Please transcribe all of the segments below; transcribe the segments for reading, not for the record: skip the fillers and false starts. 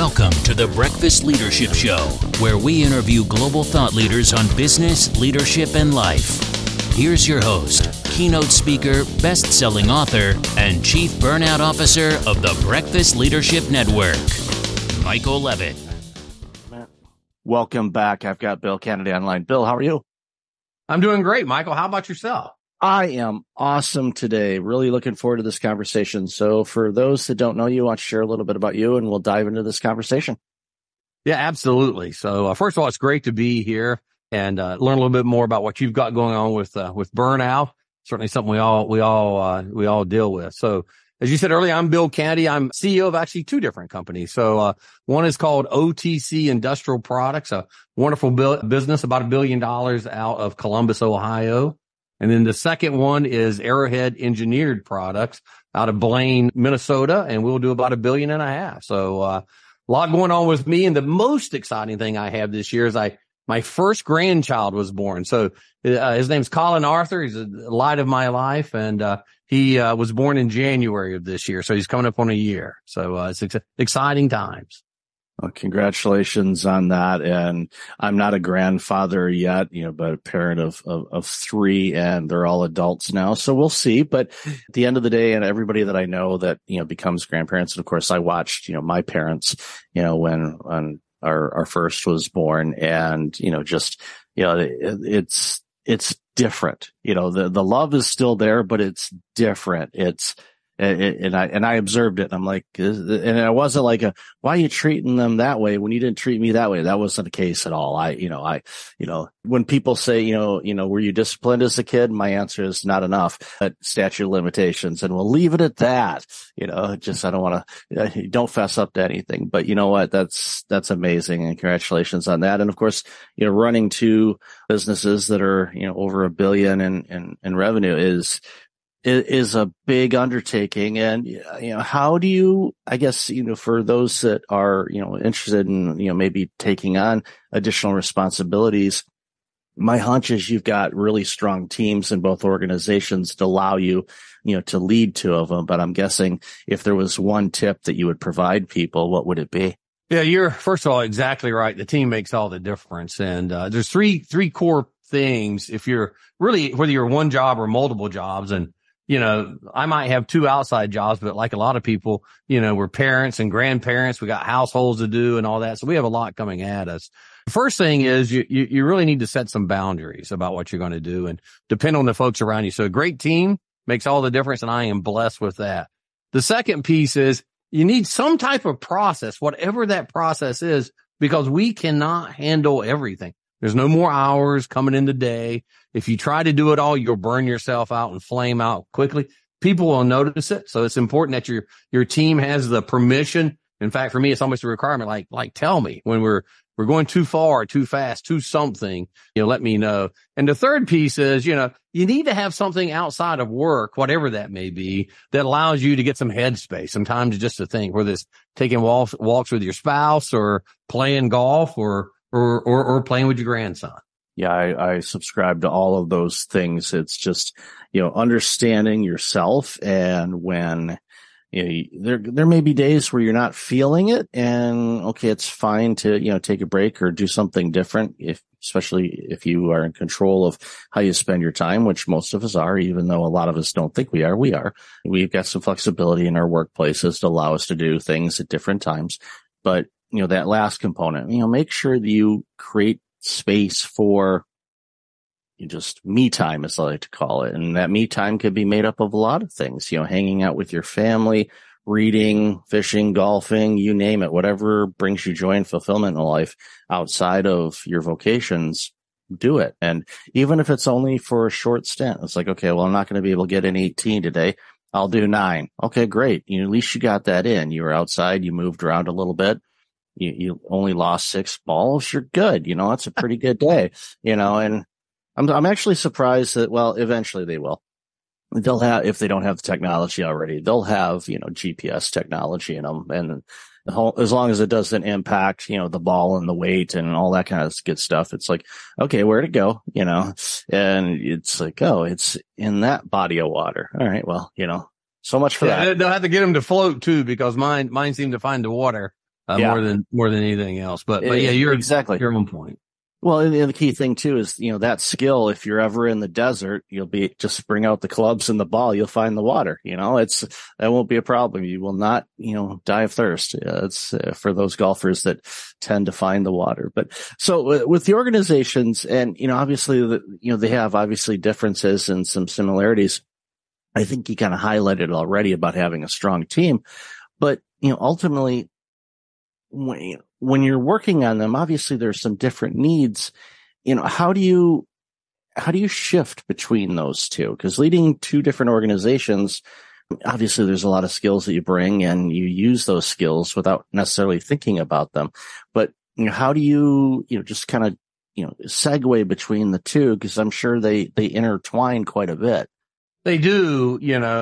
Welcome to the Breakfast Leadership Show, where we interview global thought leaders on business, leadership, and life. Here's your host, keynote speaker, best-selling author, and chief burnout officer of the Breakfast Leadership Network, Michael Levitt. Welcome back. I've got Bill Kennedy online. Bill, how are you? I'm doing great, Michael. How about yourself? I am awesome today. Really looking forward to this conversation. So for those that don't know you, I want to share a little bit about you and we'll dive into this conversation. Yeah, absolutely. So first of all, it's great to be here and learn a little bit more about what you've got going on with burnout. Certainly something we all deal with. So as you said earlier, I'm Bill Kennedy. I'm CEO of actually two different companies. So one is called OTC Industrial Products, a wonderful business, about $1 billion out of Columbus, Ohio. And then the second one is Arrowhead Engineered Products out of Blaine, Minnesota, and we'll do about $1.5 billion. So a lot going on with me. And the most exciting thing I have this year is my first grandchild was born. So his name's Colin Arthur. He's a light of my life, and he was born in January of this year. So he's coming up on a year. So it's exciting times. Well, congratulations on that. And I'm not a grandfather yet, but a parent of three, and they're all adults now. So we'll see. But at the end of the day, and everybody that I know that, becomes grandparents. And of course, I watched, my parents, when our first was born, and, it's different. The love is still there, but it's different. And I observed it. And I'm like, and I wasn't like why are you treating them that way when you didn't treat me that way? That wasn't the case at all. When people say, were you disciplined as a kid? My answer is not enough. Statute of limitations, and we'll leave it at that. I don't want to, don't fess up to anything, but you know what? That's amazing. And congratulations on that. And of course, running two businesses that are, over $1 billion in revenue is a big undertaking. And, how do you, I guess, for those that are, interested in, maybe taking on additional responsibilities, my hunch is you've got really strong teams in both organizations to allow you, to lead two of them. But I'm guessing if there was one tip that you would provide people, what would it be? Yeah, you're first of all exactly right. The team makes all the difference. And there's three core things if you're really, whether you're one job or multiple jobs. And I might have two outside jobs, but like a lot of people, we're parents and grandparents. We got households to do and all that. So we have a lot coming at us. The first thing is you really need to set some boundaries about what you're going to do and depend on the folks around you. So a great team makes all the difference, and I am blessed with that. The second piece is you need some type of process, whatever that process is, because we cannot handle everything. There's no more hours coming in the day. If you try to do it all, you'll burn yourself out and flame out quickly. People will notice it. So it's important that your team has the permission. In fact, for me, it's almost a requirement. Like tell me when we're going too far, too fast, too something, let me know. And the third piece is, you need to have something outside of work, whatever that may be, that allows you to get some headspace. Sometimes just to think, whether it's taking walks with your spouse or playing golf or playing with your grandson. Yeah, I subscribe to all of those things. It's just, understanding yourself, and when, there may be days where you're not feeling it, and okay, it's fine to, take a break or do something different, especially if you are in control of how you spend your time, which most of us are, even though a lot of us don't think we are. We are. We've got some flexibility in our workplaces to allow us to do things at different times. But, that last component, make sure that you create space for just me time, as I like to call it. And that me time could be made up of a lot of things, hanging out with your family, reading, fishing, golfing, you name it, whatever brings you joy and fulfillment in life outside of your vocations, do it. And even if it's only for a short stint, it's like, okay, well, I'm not going to be able to get an 18 today. I'll do 9. Okay, great. At least you got that in. You were outside. You moved around a little bit. You only lost 6 balls. You're good. It's a pretty good day, and I'm actually surprised that, well, eventually they will. They'll have, if they don't have the technology already, they'll have, GPS technology in them. And as long as it doesn't impact, the ball and the weight and all that kind of good stuff, it's like, okay, where'd it go? And it's like, oh, it's in that body of water. All right. Well, so much for that. They'll have to get them to float too, because mine seem to find the water more than anything else. But yeah, you're on point. Well, and the key thing too is, that skill, if you're ever in the desert, just bring out the clubs and the ball, you'll find the water, that won't be a problem. You will not, die of thirst. It's for those golfers that tend to find the water. But so with the organizations and, obviously, they have obviously differences and some similarities. I think you kind of highlighted already about having a strong team, but, ultimately, when you're working on them, obviously there's some different needs. How do you shift between those two? Because leading two different organizations, obviously there's a lot of skills that you bring and you use those skills without necessarily thinking about them. But how do you, just kind of, segue between the two? Because I'm sure they intertwine quite a bit. They do,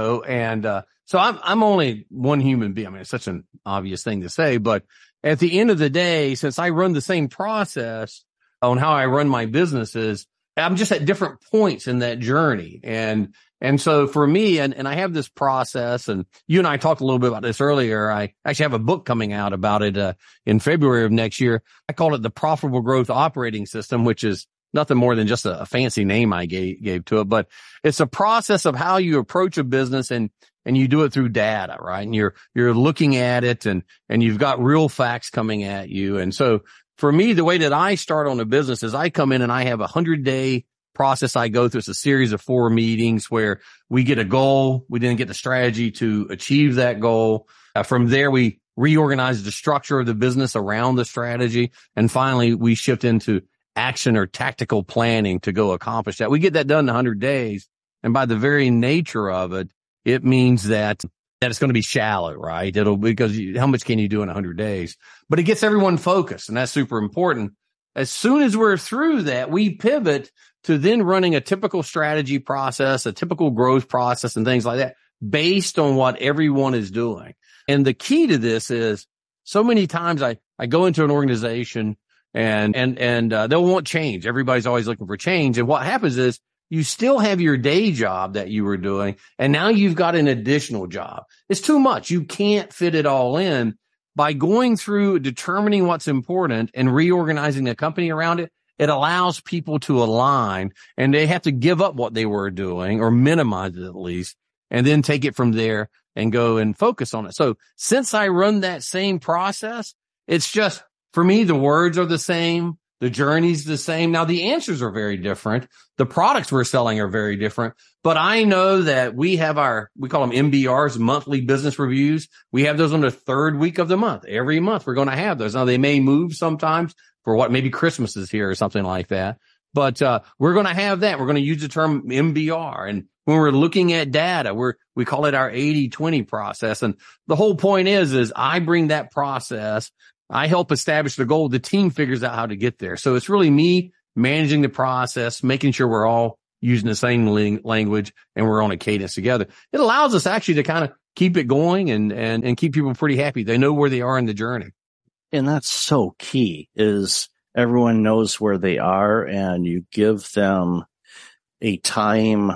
and so I'm only one human being. I mean, it's such an obvious thing to say, but at the end of the day, since I run the same process on how I run my businesses, I'm just at different points in that journey. And so for me, and I have this process, and you and I talked a little bit about this earlier. I actually have a book coming out about it, in February of next year. I call it the Profitable Growth Operating System, which is nothing more than just a fancy name I gave to it, but it's a process of how you approach a business and you do it through data, right? And you're looking at it and you've got real facts coming at you. And so for me, the way that I start on a business is I come in and I have 100-day process I go through. It's a series of 4 meetings where we get a goal. We then get the strategy to achieve that goal. From there, we reorganize the structure of the business around the strategy. And finally, we shift into action or tactical planning to go accomplish that. We get that done in 100 days. And by the very nature of it, it means that it's going to be shallow, right? Because how much can you do in 100 days? But it gets everyone focused, and that's super important. As soon as we're through that, we pivot to then running a typical strategy process, a typical growth process, and things like that based on what everyone is doing. And the key to this is so many times I go into an organization and they'll want change. Everybody's always looking for change. And what happens is you still have your day job that you were doing, and now you've got an additional job. It's too much. You can't fit it all in. By going through determining what's important and reorganizing the company around it, it allows people to align, and they have to give up what they were doing or minimize it at least, and then take it from there and go and focus on it. So since I run that same process, it's just, for me, the words are the same. The journey's the same. Now, the answers are very different. The products we're selling are very different. But I know that we have we call them MBRs, monthly business reviews. We have those on the 3rd week of the month. Every month we're going to have those. Now, they may move sometimes for maybe Christmas is here or something like that. But we're going to have that. We're going to use the term MBR. And when we're looking at data, we call it our 80-20 process. And the whole point is I bring that process. I help establish the goal. The team figures out how to get there. So it's really me managing the process, making sure we're all using the same language and we're on a cadence together. It allows us actually to kind of keep it going and keep people pretty happy. They know where they are in the journey. And that's so key, is everyone knows where they are, and you give them a time.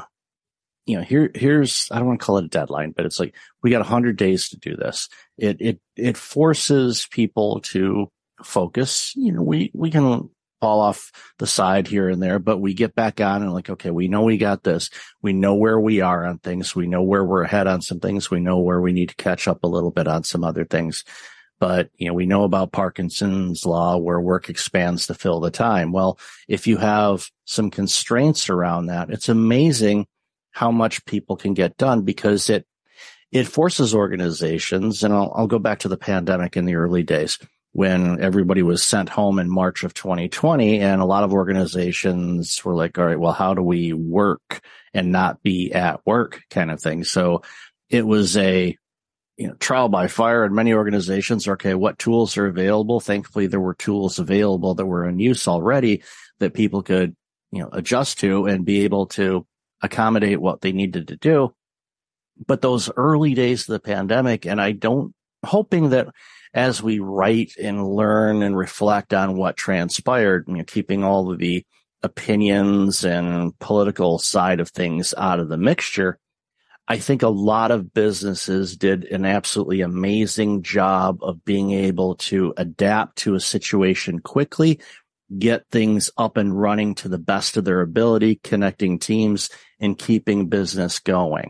Here's, I don't want to call it a deadline, but it's like, we got 100 days to do this. It forces people to focus. We can fall off the side here and there, but we get back on and like, okay, we know we got this. We know where we are on things. We know where we're ahead on some things. We know where we need to catch up a little bit on some other things. But, we know about Parkinson's law, where work expands to fill the time. Well, if you have some constraints around that, it's amazing how much people can get done, because it forces organizations. And I'll go back to the pandemic in the early days when everybody was sent home in March of 2020, and a lot of organizations were like, all right, well, how do we work and not be at work kind of thing? So it was a trial by fire in many organizations. Okay, what tools are available? Thankfully, there were tools available that were in use already that people could adjust to and be able to accommodate what they needed to do. But those early days of the pandemic, and hoping that as we write and learn and reflect on what transpired, keeping all of the opinions and political side of things out of the mixture, I think a lot of businesses did an absolutely amazing job of being able to adapt to a situation quickly, get things up and running to the best of their ability, connecting teams and keeping business going.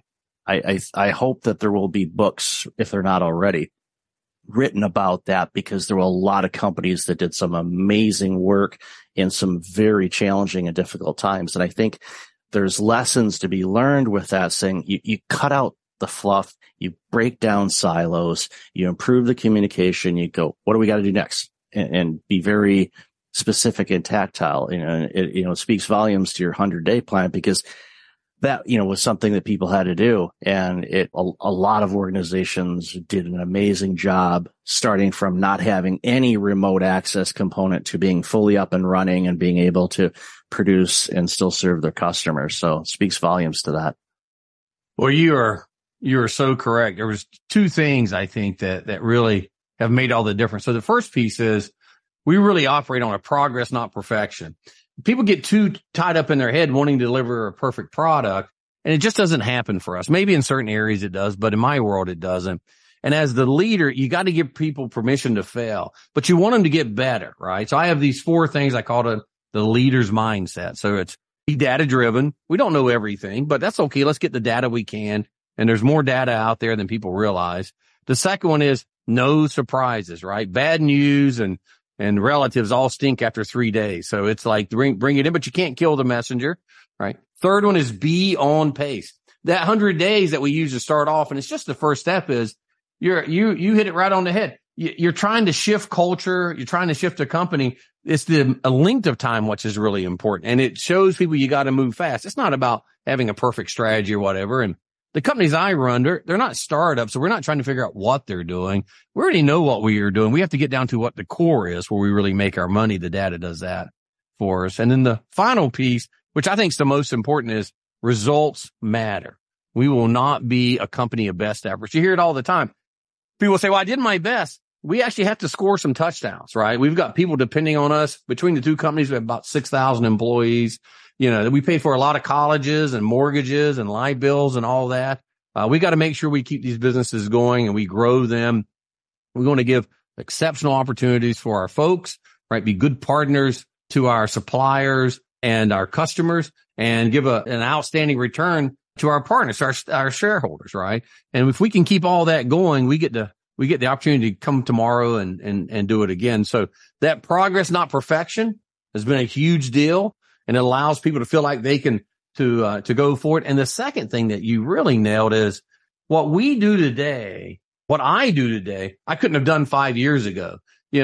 I hope that there will be books, if they're not already, written about that, because there were a lot of companies that did some amazing work in some very challenging and difficult times. And I think there's lessons to be learned with that, saying you cut out the fluff, you break down silos, you improve the communication, you go, what do we got to do next? And be very specific and tactile. It speaks volumes to your 100-day plan, because that, was something that people had to do. And a lot of organizations did an amazing job, starting from not having any remote access component to being fully up and running and being able to produce and still serve their customers. So it speaks volumes to that. Well, you are so correct. There was two things I think that really have made all the difference. So the first piece is we really operate on a progress, not perfection. People get too tied up in their head wanting to deliver a perfect product, and it just doesn't happen for us. Maybe in certain areas it does, but in my world it doesn't. And as the leader, you got to give people permission to fail, but you want them to get better, right? So I have these 4 things I call the leader's mindset. So it's be data driven. We don't know everything, but that's okay. Let's get the data we can. And there's more data out there than people realize. The second one is no surprises, right? Bad news and relatives all stink after 3 days. So it's like bring it in, but you can't kill the messenger, right? Third one is be on pace. That 100 days that we use to start off, and it's just the first step, is you hit it right on the head. You're trying to shift culture. You're trying to shift a company. It's a length of time, which is really important. And it shows people you got to move fast. It's not about having a perfect strategy or whatever. And the companies I run, they're not startups, so we're not trying to figure out what they're doing. We already know what we are doing. We have to get down to what the core is, where we really make our money. The data does that for us. And then the final piece, which I think is the most important, is results matter. We will not be a company of best efforts. You hear it all the time. People say, well, I did my best. We actually have to score some touchdowns, right? We've got people depending on us. Between the two companies, we have about 6,000 employees. We pay for a lot of colleges and mortgages and light bills and all that. We got to make sure we keep these businesses going and we grow them. We're going to give exceptional opportunities for our folks, right? Be good partners to our suppliers and our customers, and give an outstanding return to our partners, our shareholders, right? And if we can keep all that going, we get the opportunity to come tomorrow and do it again. So that progress, not perfection, has been a huge deal. And it allows people to feel like they can to go for it. And the second thing that you really nailed is what we do today, what I do today, I couldn't have done 5 years ago.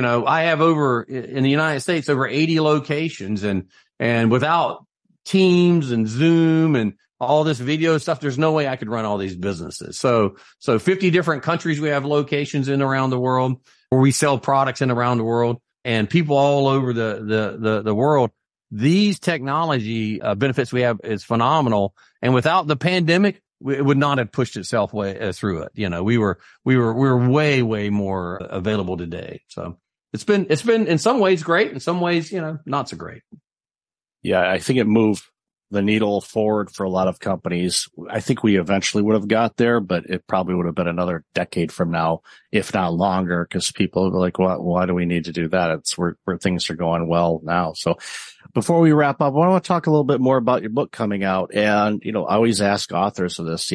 I have in the United States, over 80 locations, and without Teams and Zoom and all this video stuff, there's no way I could run all these businesses. So 50 different countries we have locations in around the world, where we sell products in around the world, and people all over the world. These technology benefits we have is phenomenal. And without the pandemic, it would not have pushed itself through it. We were way, way more available today. So it's been in some ways great, in some ways, not so great. Yeah, I think it moved the needle forward for a lot of companies. I think we eventually would have got there, but it probably would have been another decade from now, if not longer, because people are like, why do we need to do that? It's where things are going well now. So before we wrap up, I want to talk a little bit more about your book coming out. And, I always ask authors of this,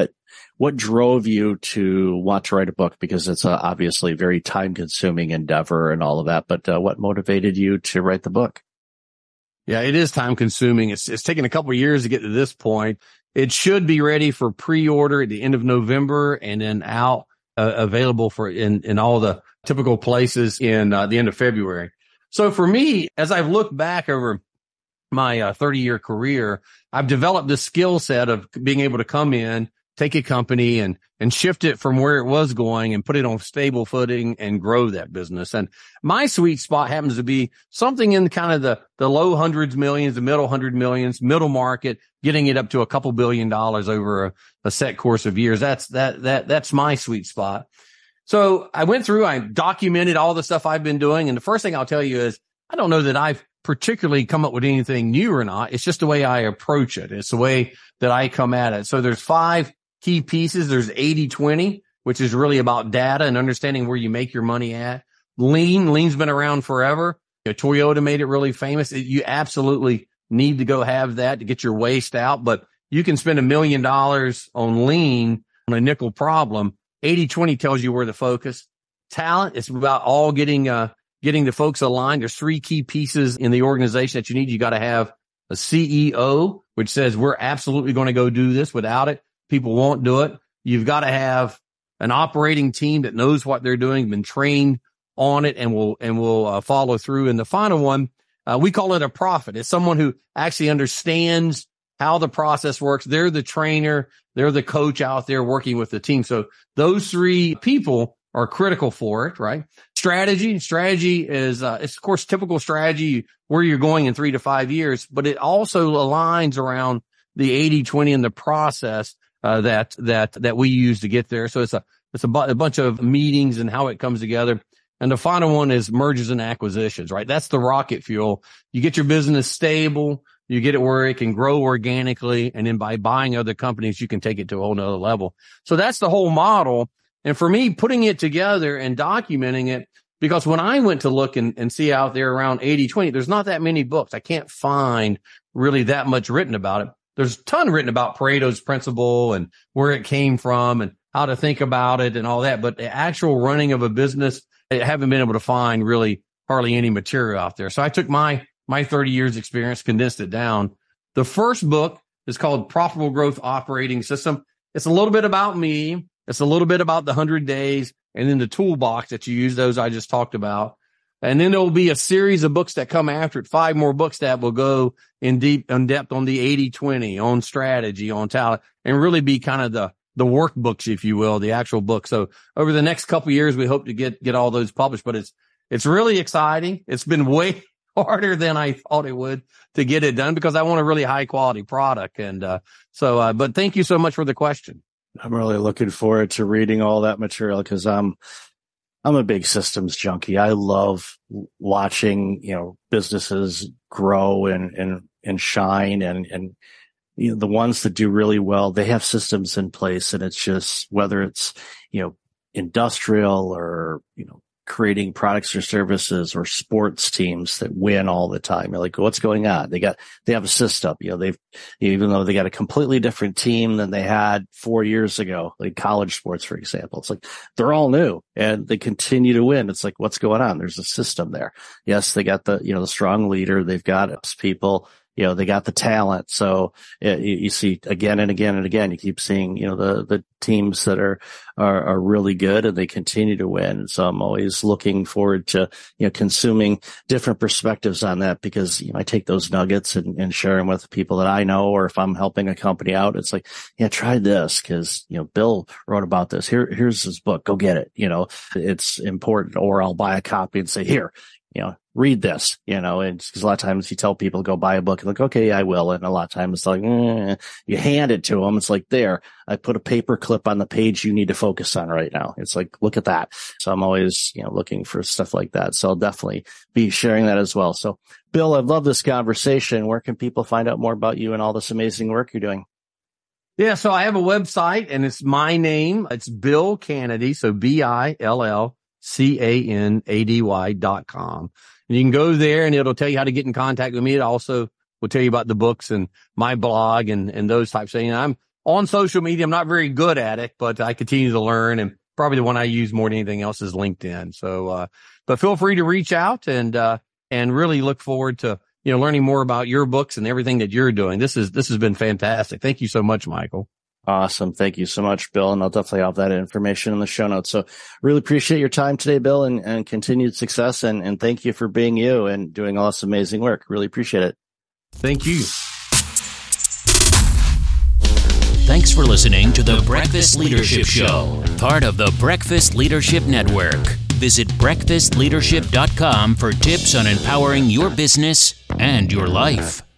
what drove you to want to write a book? Because it's obviously a very time consuming endeavor and all of that, but what motivated you to write the book? Yeah, it is time consuming. It's taken a couple of years to get to this point. It should be ready for pre-order at the end of November, and then out available for in all the typical places in the end of February. So for me, as I've looked back over my 30-year career, I've developed this skill set of being able to come in, take a company and shift it from where it was going and put it on stable footing and grow that business. And my sweet spot happens to be something in kind of the low hundreds millions, the middle 100 millions, middle market, getting it up to a couple $2 billion over a set course of years. That's my sweet spot. So I went through, I documented all the stuff I've been doing. And the first thing I'll tell you is, I don't know that I've particularly come up with anything new or not. It's just the way I approach it. It's the way that I come at it. So there's 5 key pieces. There's 80-20, which is really about data and understanding where you make your money at. Lean's been around forever. Toyota made it really famous. You absolutely need to go have that to get your waste out, but you can spend $1 million on lean on a nickel problem. 80-20 tells you where to focus. Talent, it's about all getting the folks aligned. There's 3 key pieces in the organization that you need. You got to have a CEO, which says we're absolutely going to go do this. Without it, people won't do it. You've got to have an operating team that knows what they're doing, been trained on it, and will follow through. And the final one, we call it a prophet. It's someone who actually understands how the process works. They're the trainer. They're the coach out there working with the team. So those 3 people are critical for it, right? Strategy is, it's of course typical strategy where you're going in 3 to 5 years, but it also aligns around the 80-20 and the process, that we use to get there. So it's a bunch of meetings and how it comes together. And the final one is mergers and acquisitions, right? That's the rocket fuel. You get your business stable, you get it where it can grow organically, and then by buying other companies, you can take it to a whole nother level. So that's the whole model. And for me, putting it together and documenting it, because when I went to look and see out there around 80-20, there's not that many books. I can't find really that much written about it. There's a ton written about Pareto's principle and where it came from and how to think about it and all that. But the actual running of a business, I haven't been able to find really hardly any material out there. So I took my 30 years experience, condensed it down. The first book is called Profitable Growth Operating System. It's a little bit about me. It's a little bit about the 100 days and then the toolbox that you use, those I just talked about. And then there will be a series of books that come after it, 5 more books that will go in depth on the 80-20, on strategy, on talent, and really be kind of the workbooks, if you will, the actual book. So over the next couple of years, we hope to get all those published, but it's really exciting. It's been way harder than I thought it would to get it done because I want a really high quality product. And, but thank you so much for the question. I'm really looking forward to reading all that material because I'm a big systems junkie. I love watching, businesses grow and shine and the ones that do really well, they have systems in place, and it's just whether it's, industrial or, creating products or services or sports teams that win all the time. You're like, what's going on? They have a system, even though they got a completely different team than they had 4 years ago, like college sports, for example. It's like they're all new and they continue to win. It's like, what's going on? There's a system there. Yes, they got the strong leader. They've got people. They got the talent. So you see again and again and again, you keep seeing, the teams that are really good and they continue to win. So I'm always looking forward to, consuming different perspectives on that because, I take those nuggets and share them with people that I know, or if I'm helping a company out, it's like, try this because, Bill wrote about this. Here's his book. Go get it. It's important, or I'll buy a copy and say, here, read this, and because a lot of times you tell people to go buy a book and like, okay, I will. And a lot of times it's like, you hand it to them. It's like, there, I put a paper clip on the page you need to focus on right now. It's like, look at that. So I'm always, looking for stuff like that. So I'll definitely be sharing that as well. So Bill, I love this conversation. Where can people find out more about you and all this amazing work you're doing? Yeah. So I have a website and it's my name. It's Bill Canady. So BillCanady.com. And you can go there and it'll tell you how to get in contact with me. It also will tell you about the books and my blog and those types of things. I'm on social media. I'm not very good at it, but I continue to learn, and probably the one I use more than anything else is LinkedIn. So, but feel free to reach out and really look forward to, learning more about your books and everything that you're doing. This has been fantastic. Thank you so much, Michael. Awesome. Thank you so much, Bill. And I'll definitely have that information in the show notes. So really appreciate your time today, Bill, and continued success. And thank you for being you and doing all this amazing work. Really appreciate it. Thank you. Thanks for listening to the Breakfast Leadership Show, part of the Breakfast Leadership Network. Visit breakfastleadership.com for tips on empowering your business and your life.